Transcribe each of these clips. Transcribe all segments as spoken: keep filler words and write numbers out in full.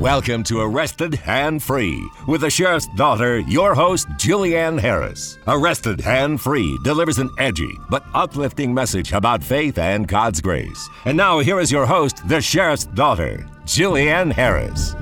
Welcome to Arrested Hand Free with the Sheriff's Daughter, your host, Julianne Harris. Arrested Hand Free delivers an edgy but uplifting message about faith and God's grace. And now here is your host, the Sheriff's Daughter, Julianne Harris.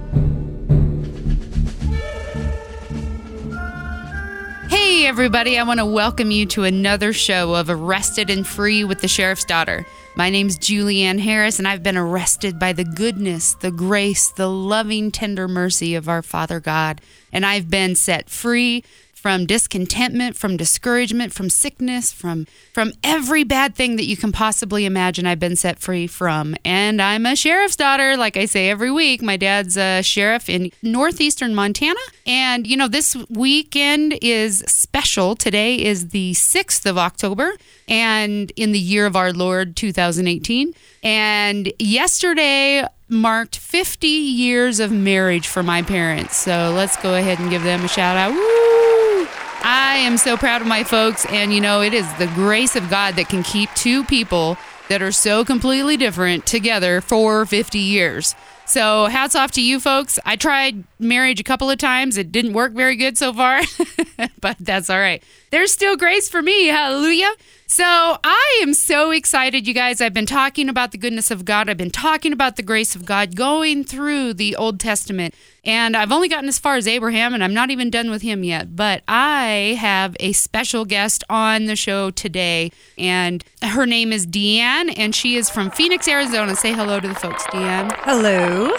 Hey everybody, I want to welcome you to another show of Arrested and Free with the Sheriff's Daughter. My name's Julianne Harris, and I've been arrested by the goodness, the grace, the loving, tender mercy of our Father God. And I've been set free from discontentment, from discouragement, from sickness, from from every bad thing that you can possibly imagine. I've been set free from. And I'm a sheriff's daughter, like I say every week. My dad's a sheriff in northeastern Montana. And, you know, this weekend is special. Today is the sixth of October, and in the year of our Lord, two thousand eighteen. And yesterday marked fifty years of marriage for my parents. So let's go ahead and give them a shout out. Woo! I am so proud of my folks, and you know, it is the grace of God that can keep two people that are so completely different together for fifty years. So hats off to you folks. I tried marriage a couple of times. It didn't work very good so far, but that's all right. There's still grace for me. Hallelujah. So I am so excited, you guys. I've been talking about the goodness of God. I've been talking about the grace of God going through the Old Testament. And I've only gotten as far as Abraham, and I'm not even done with him yet. But I have a special guest on the show today, and her name is Deanne, and she is from Phoenix, Arizona. Say hello to the folks, Deanne. Hello.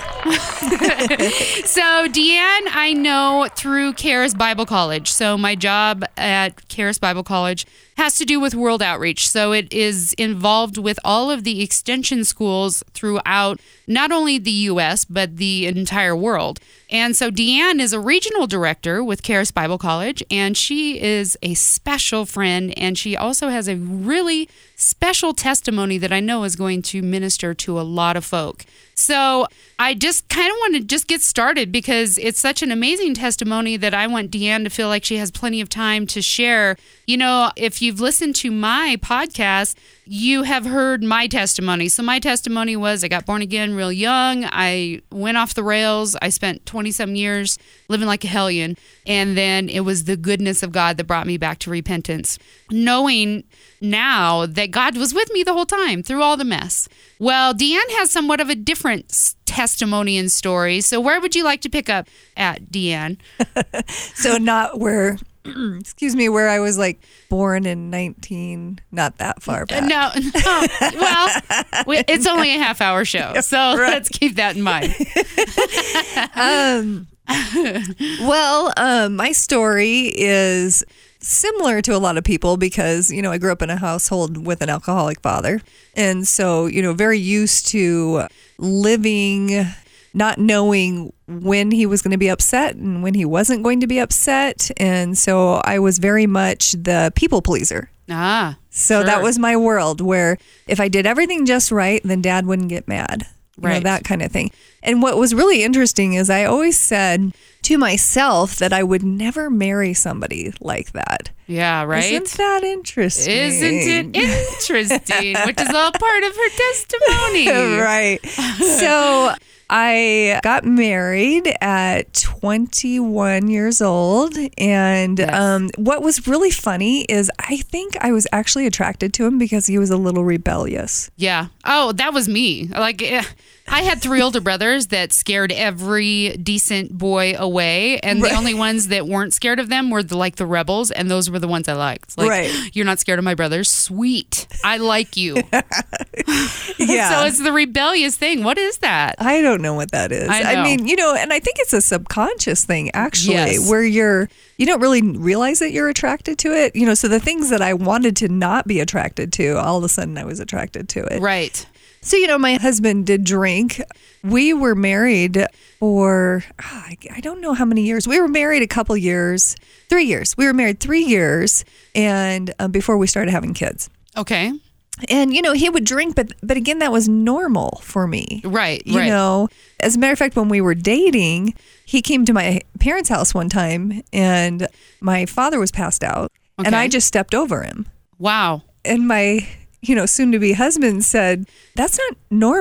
So Deanne, I know through Charis Bible College. So my job at Charis Bible College has to do with world outreach. So it is involved with all of the extension schools throughout not only the U S, but the entire world. And so Deanne is a regional director with Charis Bible College, and she is a special friend, and she also has a really special testimony that I know is going to minister to a lot of folk. So I just kind of want to just get started because it's such an amazing testimony that I want Deanne to feel like she has plenty of time to share. You know, if you've listened to my podcast, you have heard my testimony. So my testimony was I got born again real young. I went off the rails. I spent twenty-some years living like a hellion. And then it was the goodness of God that brought me back to repentance, knowing now that God was with me the whole time through all the mess. Well, Deanne has somewhat of a different testimony and story. So where would you like to pick up at, Deanne? So not where... excuse me, where I was like born in nineteen, not that far back. No, no. Well, it's only a half hour show, so right. Let's keep that in mind. um, well, um, my story is similar to a lot of people because, you know, I grew up in a household with an alcoholic father. And so, you know, very used to living, not knowing when he was going to be upset and when he wasn't going to be upset. And so I was very much the people pleaser. Ah, So sure. that was my world where if I did everything just right, then Dad wouldn't get mad. You Right. know, that kind of thing. And what was really interesting is I always said to myself that I would never marry somebody like that. Yeah, right? Isn't that interesting? Isn't it interesting? Which is all part of her testimony. Right. So I got married at twenty-one years old. And Yes. um, what was really funny is I think I was actually attracted to him because he was a little rebellious. Yeah. Oh, that was me. Like, eh, I had three older brothers that scared every decent boy away, and Right. the only ones that weren't scared of them were the, like the rebels, and those were the ones I liked. Like, Right. You're not scared of my brothers? Sweet. I like you. Yeah. So it's the rebellious thing. What is that? I don't know what that is. I know. mean, you know, and I think it's a subconscious thing, actually, Yes. where you're, you don't really realize that you're attracted to it. You know, so the things that I wanted to not be attracted to, all of a sudden I was attracted to it. Right. So, you know, my husband did drink. We were married for, ah, I I don't know how many years. We were married a couple years, three years. We were married three years and um, before we started having kids. Okay. And, you know, he would drink, but but again, that was normal for me. Right, You right. know, as a matter of fact, when we were dating, he came to my parents' house one time and my father was passed out and Okay. I just stepped over him. Wow. And my, you know, soon to be husband said, that's not normal.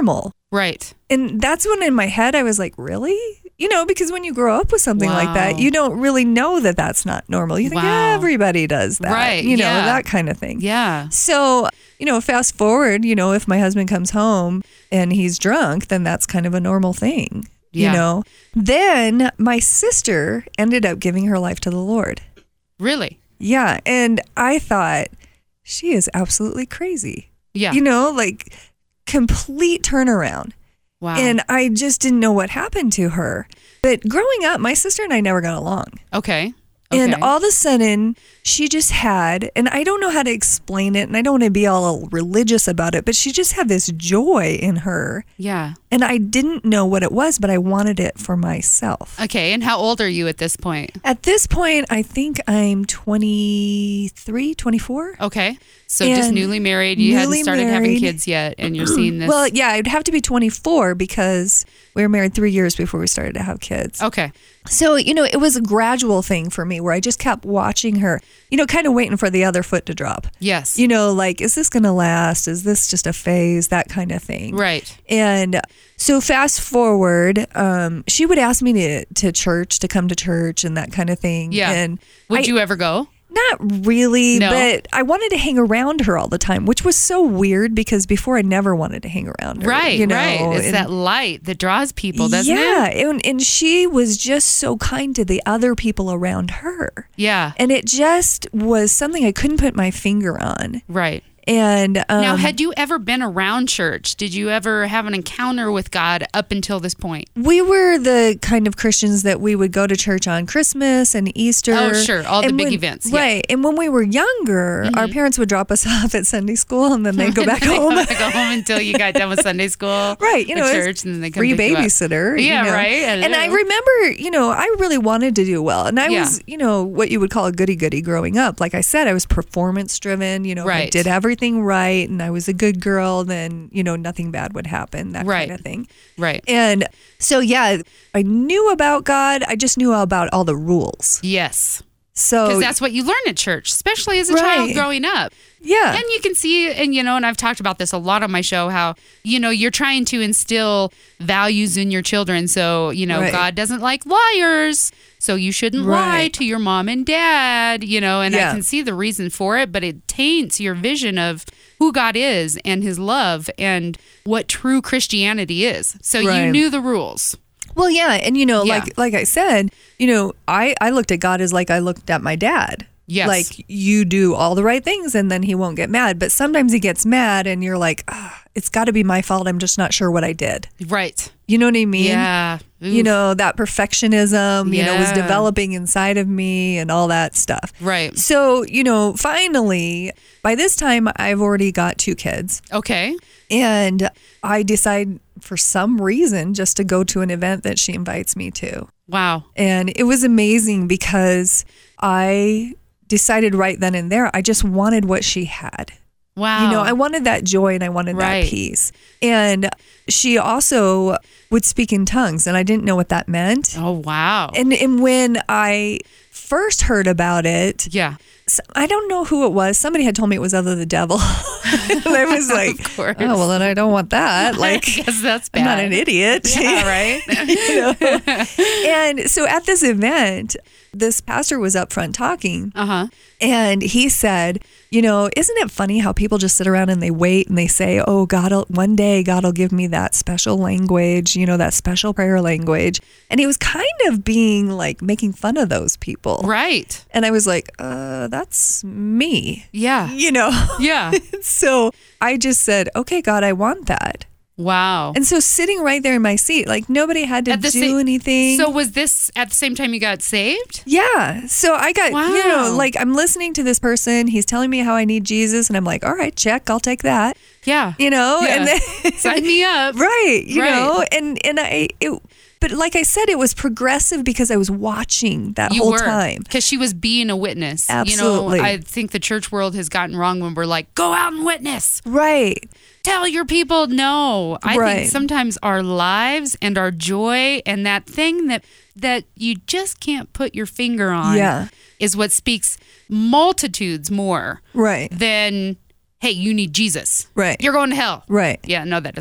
Right. And that's when in my head I was like, really? You know, because when you grow up with something Wow. like that, you don't really know that that's not normal. You think Wow. everybody does that. Right, You know, yeah. that kind of thing. Yeah. So, you know, fast forward, you know, if my husband comes home and he's drunk, then that's kind of a normal thing. Yeah. You know, then my sister ended up giving her life to the Lord. Really? Yeah. And I thought, she is absolutely crazy. Yeah. You know, like complete turnaround. Wow. And I just didn't know what happened to her. But growing up, my sister and I never got along. okay. And Okay. all of a sudden, she just had, and I don't know how to explain it, and I don't want to be all religious about it, but she just had this joy in her. Yeah. And I didn't know what it was, but I wanted it for myself. Okay. And how old are you at this point? At this point, I think I'm twenty-three, twenty-four. Okay. So just And newly married. You hadn't newly started having married. kids yet, and you're seeing this. Well, yeah, I'd have to be twenty-four because we were married three years before we started to have kids. okay. So, you know, it was a gradual thing for me where I just kept watching her, you know, kind of waiting for the other foot to drop. Yes. You know, like, is this going to last? Is this just a phase? That kind of thing. Right. And so fast forward, um, she would ask me to, to church, to come to church and that kind of thing. Yeah. And Would I- you ever go? Not really, No. but I wanted to hang around her all the time, which was so weird because before I never wanted to hang around her. Right. you know? right. It's and- that light that draws people, doesn't yeah, it? and, and she was just so kind to the other people around her. Yeah. And it just was something I couldn't put my finger on. Right. And um, Now, had you ever been around church? Did you ever have an encounter with God up until this point? we were the kind of Christians that we would go to church on Christmas and Easter. Oh, sure. All the And big when- events, yeah. Right. And when we were younger, our parents would drop us off at Sunday school and then they'd go back They home. go back home until you got done with Sunday school. Right, you or know, it's church, and then they come free pick you up. babysitter. you Yeah, know. right. I And I know. remember, you know, I really wanted to do well, and I Yeah. was, you know, what you would call a goody goody growing up. Like I said, I was performance driven. You know, if I Right. did everything right, and I was a good girl. Then you know, nothing bad would happen. That Right. kind of thing. Right. And so, yeah, I knew about God. I just knew about all the rules. Yes. So Because that's what you learn at church, especially as a child Right. growing up. yeah, And you can see, and you know, and I've talked about this a lot on my show, how, you know, you're trying to instill values in your children. So, you know, Right. God doesn't like liars. So you shouldn't lie Right. to your mom and dad, you know, and Yeah. I can see the reason for it, but it taints your vision of who God is and his love and what true Christianity is. So you Right. knew the rules. Well, yeah, and you know, Yeah. like like I said, you know, I I looked at God as like I looked at my dad. Yes. Like you do all the right things and then he won't get mad. But sometimes he gets mad and you're like, ah, it's got to be my fault. I'm just not sure what I did. Right. You know what I mean? Yeah. You Oof. know, that perfectionism, you know, was Yeah. developing inside of me and all that stuff. Right. So, you know, finally, by this time, I've already got two kids. Okay. And I decide for some reason just to go to an event that she invites me to. Wow. And it was amazing because I decided right then and there, I just wanted what she had. Wow. You know, I wanted that joy and I wanted Right. that peace. And she also would speak in tongues, and I didn't know what that meant. Oh, wow. And and when I first heard about it, yeah. s- I don't know who it was. Somebody had told me it was of the devil. And I was like, Of course. oh, well, then I don't want that. Like, I guess that's bad. I'm not an idiot. Yeah, right? You know? And so at this event, this pastor was up front talking. Uh-huh. And he said, you know, isn't it funny how people just sit around and they wait and they say, oh, God, will, one day God will give me that special language, you know, that special prayer language. And he was kind of being like making fun of those people. Right. And I was like, uh, that's me, Yeah. you know? Yeah. So I just said, okay, God, I want that. Wow. And so sitting right there in my seat, like nobody had to At the do sa- anything. So was this at the same time you got saved? Yeah. So I got, you Wow. know, like I'm listening to this person. He's telling me how I need Jesus. And I'm like, all right, check. I'll take that. Yeah. You know? Yeah. And then, Sign me up. right. You Right. know? And, and I, it, but like I said, it was progressive because I was watching that You whole were. time. Because she was being a witness. Absolutely. You know, I think the church world has gotten wrong when we're like, go out and witness. Right. Tell your people no. I Right. think sometimes our lives and our joy and that thing that that you just can't put your finger on Yeah. is what speaks multitudes more Right. than, hey, you need Jesus. Right. You're going to hell. Right. Yeah, no, that doesn't work.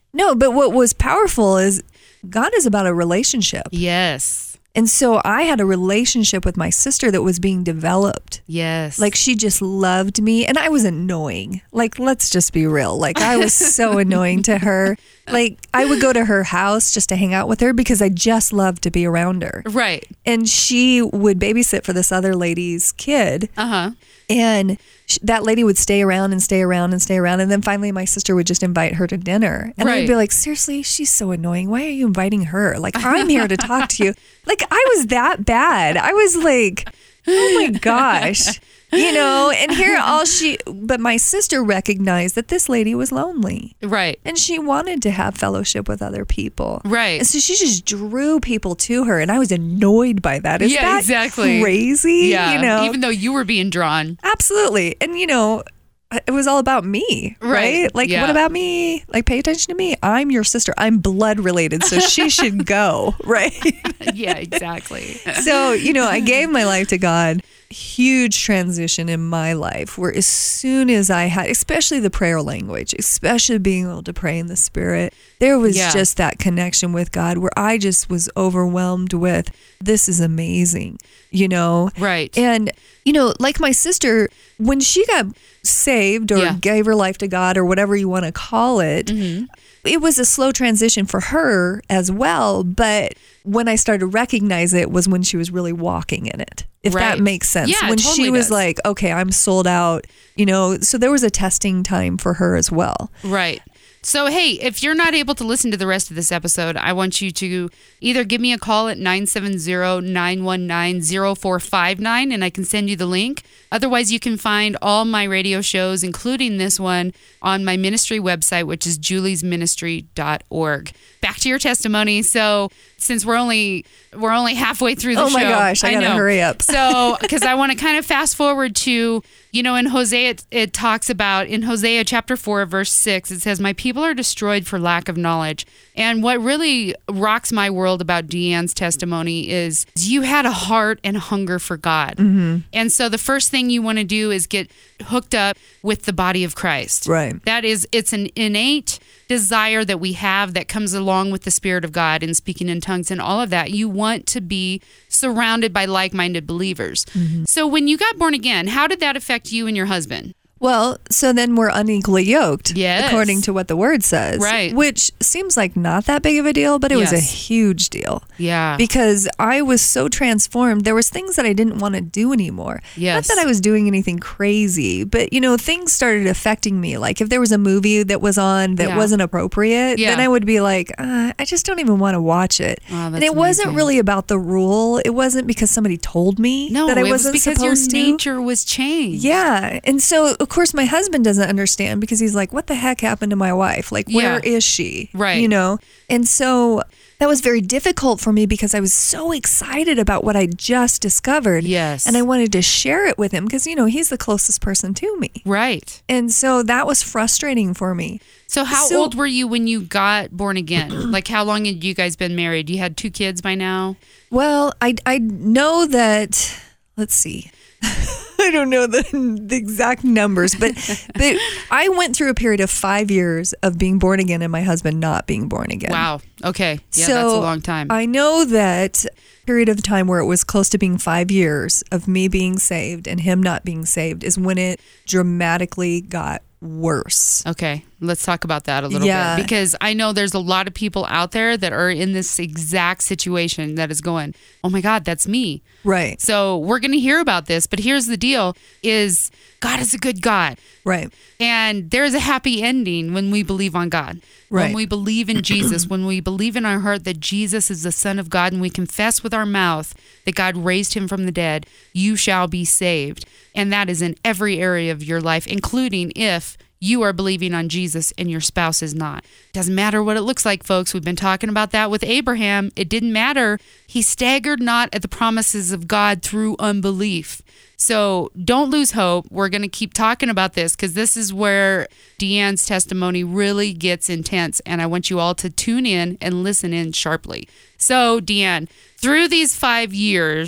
No, but what was powerful is God is about a relationship. Yes. And so I had a relationship with my sister that was being developed. Yes. Like she just loved me and I was annoying. Like, let's just be real. Like I was so annoying to her. Like I would go to her house just to hang out with her because I just loved to be around her. Right. And she would babysit for this other lady's kid. Uh-huh. And sh- that lady would stay around and stay around and stay around. And then finally my sister would just invite her to dinner. And Right. I'd be like, seriously, she's so annoying. Why are you inviting her? Like, I'm here to talk to you. Like, I was that bad. I was like, oh my gosh. You know, and here all she, but my sister recognized that this lady was lonely. Right. And she wanted to have fellowship with other people. Right. And so she just drew people to her. And I was annoyed by that. Is Yeah, that exactly. crazy? Yeah. You know, Even though you were being drawn. absolutely. And, you know, it was all about me, right? Right. Like, Yeah. what about me? Like, pay attention to me. I'm your sister. I'm blood related. So she should go, right? Yeah, exactly. So, you know, I gave my life to God. Huge transition in my life where as soon as I had, especially the prayer language, especially being able to pray in the Spirit, there was Yeah. just that connection with God where I just was overwhelmed with, this is amazing, you know? Right. And, you know, like my sister, when she got saved or Yeah. gave her life to God or whatever you want to call it, Mm-hmm. it was a slow transition for her as well. But when I started to recognize it was when she was really walking in it, if Right. that makes sense. Yeah, it when totally she was does. like, okay, I'm sold out, you know, so there was a testing time for her as well. Right. So, hey, if you're not able to listen to the rest of this episode, I want you to either give me a call at nine seven zero, nine one nine, zero four five nine and I can send you the link. Otherwise, you can find all my radio shows, including this one, on my ministry website, which is julies ministry dot org. Back to your testimony. So, since we're only we're only halfway through the Oh show. my gosh, I gotta know. hurry up. So, because I want to kind of fast forward to, you know, in Hosea, it, it talks about, in Hosea chapter four, verse six, it says, my people are destroyed for lack of knowledge. And what really rocks my world about Deanne's testimony is you had a heart and hunger for God. Mm-hmm. And so the first thing you want to do is get hooked up with the body of Christ. Right. That is, it's an innate desire that we have that comes along with the Spirit of God and speaking in tongues and all of that. You want to be surrounded by like-minded believers. Mm-hmm. So when you got born again, how did that affect you and your husband? Well, so then we're unequally yoked, Yes. according to what the word says. Right. Which seems like not that big of a deal, but it was a Yes. huge deal. Yeah. Because I was so transformed. There was things that I didn't want to do anymore. Yes. Not that I was doing anything crazy, but, you know, things started affecting me. Like if there was a movie that was on that Yeah. wasn't appropriate, Yeah. then I would be like, uh, I just don't even want to watch it. Oh, and that's it wasn't amazing. really about the rule. It wasn't because somebody told me No, that I it was wasn't because your supposed to. nature was changed. Yeah. And so, of course, my husband doesn't understand because he's like, what the heck happened to my wife? Like, where Yeah. is she? Right. You know? And so that was very difficult for me because I was so excited about what I just discovered. Yes. And I wanted to share it with him because, you know, he's the closest person to me. Right. And so that was frustrating for me. So how So- old were you when you got born again? Like how long had you guys been married? You had two kids by now? Well, I, I know that, let's see. I don't know the, the exact numbers, but but I went through a period of five years of being born again and my husband not being born again. Wow. Okay. Yeah, so that's a long time. I know that period of time where it was close to being five years of me being saved and him not being saved is when it dramatically got worse. Okay, let's talk about that a little Yeah. bit because I know there's a lot of people out there that are in this exact situation that is going, oh my God, that's me. Right. So we're going to hear about this, but here's the deal is God is a good God. Right. And there's a happy ending when we believe on God. When Right. we believe in Jesus, when we believe in our heart that Jesus is the Son of God and we confess with our mouth that God raised him from the dead, you shall be saved. And that is in every area of your life, including if you are believing on Jesus and your spouse is not. Doesn't matter what it looks like, folks. We've been talking about that with Abraham. It didn't matter. He staggered not at the promises of God through unbelief. So don't lose hope. We're going to keep talking about this because this is where Deanne's testimony really gets intense. And I want you all to tune in and listen in sharply. So, Deanne, through these five years,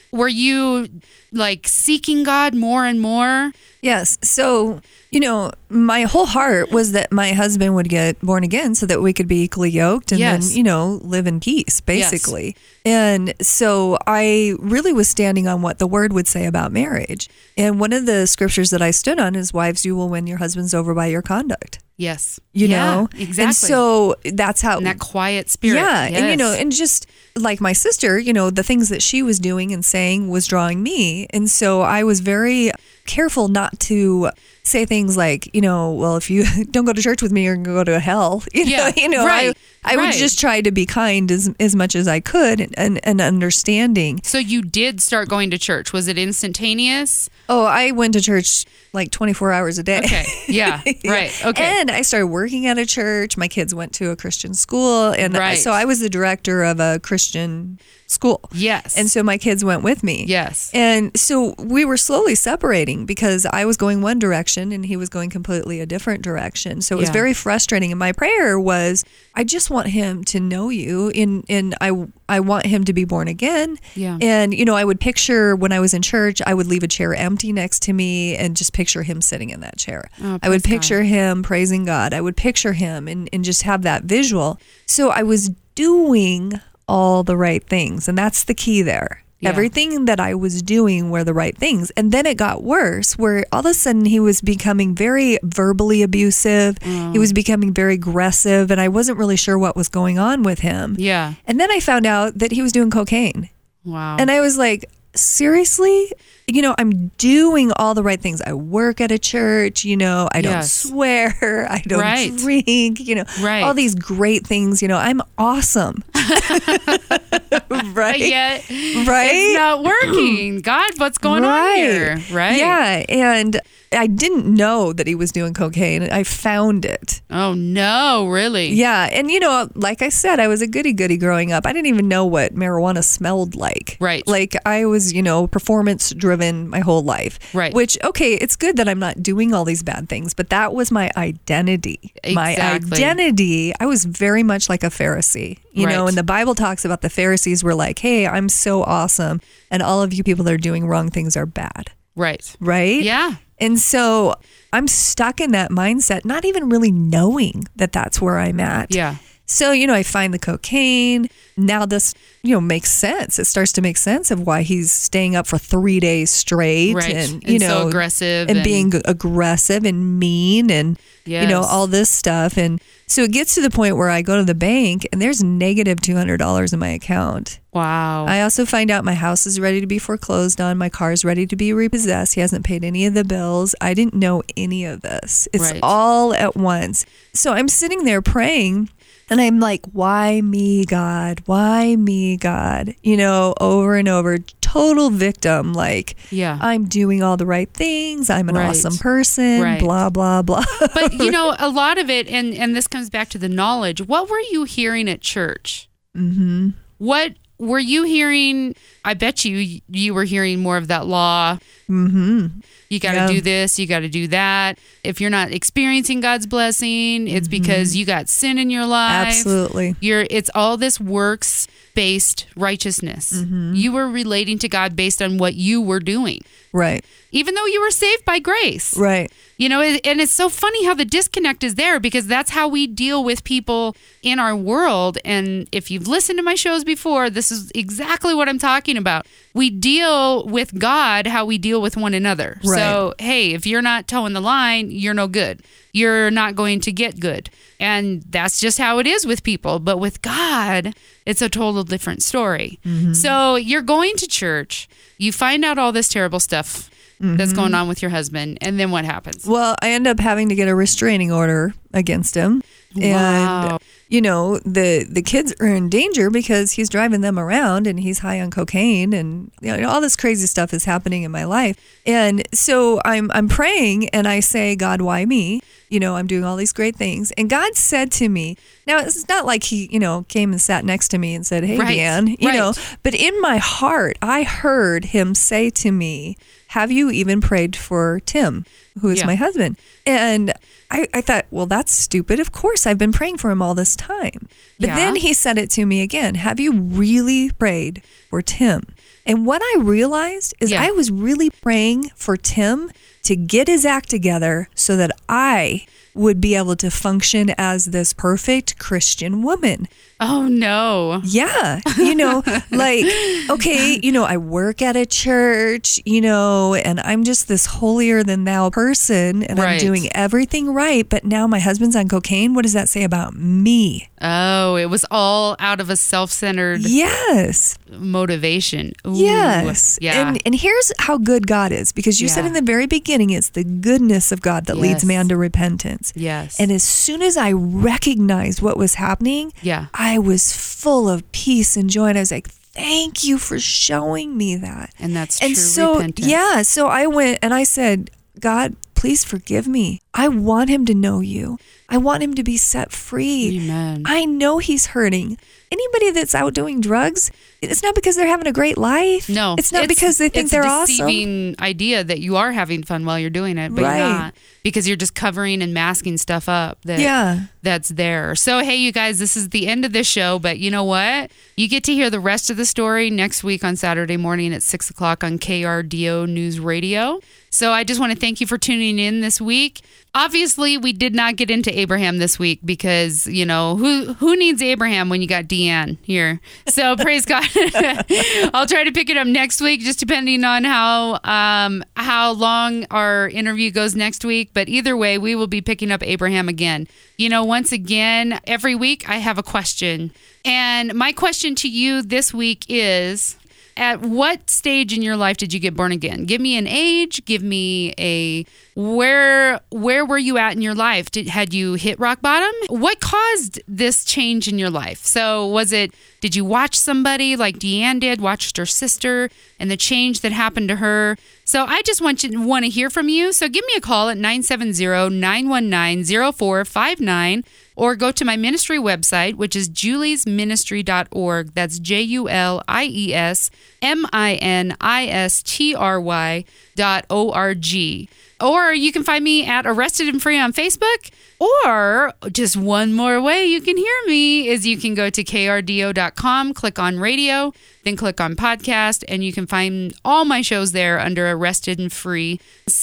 were you like seeking God more and more? Yes. So, you know, my whole heart was that my husband would get born again so that we could be equally yoked and Yes. then, you know, live in peace, basically. And so I really was standing on what the word would say about marriage. And one of the scriptures that I stood on is, wives, you will win your husbands over by your conduct. Yes. You yeah, know? exactly. And so that's how... And that quiet spirit. Yeah. Yes. And, you know, and just like my sister, you know, the things that she was doing and saying was drawing me. And so I was very careful not to say things like, you know, well, if you don't go to church with me, you're going to go to hell. You know, Yeah, you know right, I, I would right. just try to be kind as, as much as I could and, and, and understanding. So you did start going to church. Was it instantaneous? Oh, I went to church like twenty-four hours a day. Okay. Yeah. Right. Okay. And I started working at a church. My kids went to a Christian school. And Right. so I was the director of a Christian school. Yes. And so my kids went with me. Yes. And so we were slowly separating because I was going one direction and he was going completely a different direction. So it was Yeah. very frustrating. And my prayer was, I just want him to know you and, and I, I want him to be born again. Yeah. And, you know, I would picture when I was in church, I would leave a chair empty next to me and just picture him sitting in that chair. Oh, I would praise God. picture him praising God. I would picture him and, and just have that visual. So I was doing all the right things. And that's the key there. Yeah. Everything that I was doing were the right things. And then it got worse where all of a sudden he was becoming very verbally abusive. Mm. He was becoming very aggressive and I wasn't really sure what was going on with him. Yeah. And then I found out that he was doing cocaine. Wow. And I was like, seriously? You know, I'm doing all the right things. I work at a church, you know, I don't Yes. swear, I don't Right. drink, you know, Right. all these great things, you know, I'm awesome. right? Yet Right? it's not working. God, what's going on here? Right? Yeah. And I didn't know that he was doing cocaine. I found it. Oh no, really? Yeah. And, you know, like I said, I was a goody goody growing up. I didn't even know what marijuana smelled like. Right. Like I was, you know, performance driven my whole life. Right. Which, okay, it's good that I'm not doing all these bad things, but that was my identity. My Exactly. identity, I was very much like a Pharisee, you know, Right. and the Bible talks about the Pharisees were like, hey, I'm so awesome. And all of you people that are doing wrong things are bad. Right. Right? Yeah. And so I'm stuck in that mindset, not even really knowing that that's where I'm at. Yeah. So, you know, I find the cocaine. Now this, you know, makes sense. It starts to make sense of why he's staying up for three days straight. Right. And, you And know, so aggressive And, and- being aggressive and mean and, you know, Yes. all this stuff. And so it gets to the point where I go to the bank and there's negative two hundred dollars in my account. Wow. I also find out my house is ready to be foreclosed on. My car is ready to be repossessed. He hasn't paid any of the bills. I didn't know any of this. It's Right. all at once. So I'm sitting there praying and I'm like, why me, God? Why me, God? You know, over and over, total victim. Like, Yeah. I'm doing all the right things. I'm an Right. awesome person, Right. blah, blah, blah. But you know, a lot of it, and and this comes back to the knowledge. What were you hearing at church? Mm-hmm. What were you hearing? I bet you you were hearing more of that law. Mm-hmm. You got to Yeah. do this. You got to do that. If you're not experiencing God's blessing, it's because you got sin in your life. Absolutely. You're. It's all this works based righteousness. You were relating to God based on what you were doing, Right. even though you were saved by grace. Right. You know, it- and it's so funny how the disconnect is there because that's how we deal with people in our world. And if you've listened to my shows before, this is exactly what I'm talking about. We deal with God how we deal with one another. Right. So, hey, if you're not towing the line, you're no good. You're not going to get good. And that's just how it is with people. But with God, it's a total different story. So you're going to church, you find out all this terrible stuff that's going on with your husband, and then what happens? Well, I end up having to get a restraining order against him. Wow. And, you know, the, the kids are in danger because he's driving them around and he's high on cocaine and, you know, all this crazy stuff is happening in my life. And so I'm, I'm praying and I say, God, why me? You know, I'm doing all these great things. And God said to me, now it's not like he, you know, came and sat next to me and said, hey, Right, Dan, you right. know, but in my heart, I heard him say to me, have you even prayed for Tim, who is Yeah. my husband? And I, I thought, well, that's stupid. Of course, I've been praying for him all this time. But Yeah. then he said it to me again. Have you really prayed for Tim? And what I realized is Yeah. I was really praying for Tim to get his act together so that I would be able to function as this perfect Christian woman. Oh, no. Yeah. You know, like, okay, you know, I work at a church, you know, and I'm just this holier than thou person and Right. I'm doing everything right. But now my husband's on cocaine. What does that say about me? Oh, it was all out of a self-centered Yes. motivation. Ooh. Yes. Yeah. And and here's how good God is, because you said Yeah. in the very beginning, it's the goodness of God that Yes. leads man to repentance. Yes. And as soon as I recognized what was happening, Yeah. I was full of peace and joy. And I was like, thank you for showing me that. And that's and true so, repentance. yeah, so I went and I said, God, please forgive me. I want him to know you. I want him to be set free. Amen. I know he's hurting. Anybody that's out doing drugs, it's not because they're having a great life. No. It's not because they think it's they're a awesome. deceiving idea that you are having fun while you're doing it, but Right. you're not. Because you're just covering and masking stuff up that Yeah. that's there. So, hey, you guys, this is the end of this show, but you know what? You get to hear the rest of the story next week on Saturday morning at six o'clock on K R D O News Radio. So I just want to thank you for tuning in this week. Obviously, we did not get into Abraham this week because, you know, who who needs Abraham when you got Deanne here? So praise God. I'll try to pick it up next week, just depending on how um, how long our interview goes next week. But either way, we will be picking up Abraham again. You know, once again, every week I have a question. And my question to you this week is, at what stage in your life did you get born again? Give me an age. Give me a where. Where were you at in your life? Did had you hit rock bottom? What caused this change in your life? So was it? Did you watch somebody like Deanne did? Watched her sister and the change that happened to her. So I just want you want to hear from you. So give me a call at nine seven zero, nine one nine, zero four five nine. Or go to my ministry website, which is julies ministry dot org. That's J U L I E S M I N I S T R Y dot O R G. Or you can find me at Arrested and Free on Facebook. Or just one more way you can hear me is you can go to K R D O dot com, click on radio, then click on podcast, and you can find all my shows there under Arrested and Free.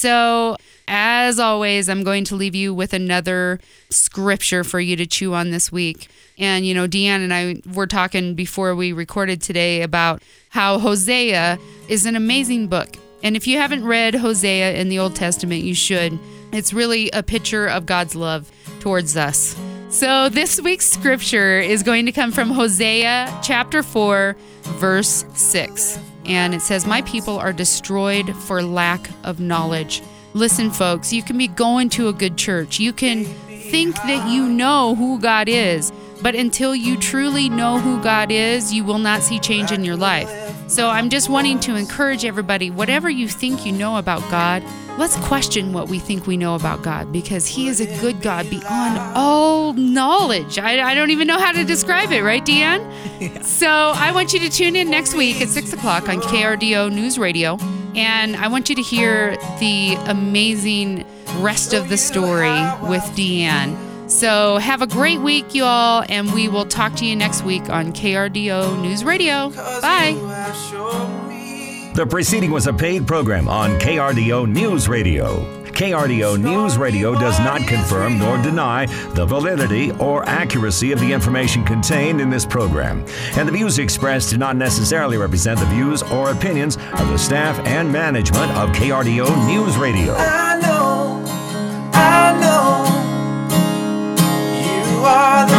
So as always, I'm going to leave you with another scripture for you to chew on this week. And, you know, Deanne and I were talking before we recorded today about how Hosea is an amazing book. And if you haven't read Hosea in the Old Testament, you should. It's really a picture of God's love towards us. So this week's scripture is going to come from Hosea chapter four, verse six. And it says, "My people are destroyed for lack of knowledge." Listen, folks, you can be going to a good church. You can think that you know who God is, but until you truly know who God is, you will not see change in your life. So I'm just wanting to encourage everybody, whatever you think you know about God, let's question what we think we know about God, because he is a good God beyond all knowledge. I, I don't even know how to describe it, right, Deanne? Yeah. So I want you to tune in next week at six o'clock on K R D O News Radio. And I want you to hear the amazing rest of the story with Deanne. So have a great week, you all, and we will talk to you next week on K R D O News Radio. Bye. The preceding was a paid program on K R D O News Radio. K R D O News Radio does not confirm nor deny the validity or accuracy of the information contained in this program, and the views expressed do not necessarily represent the views or opinions of the staff and management of K R D O News Radio. I know, I know, you are the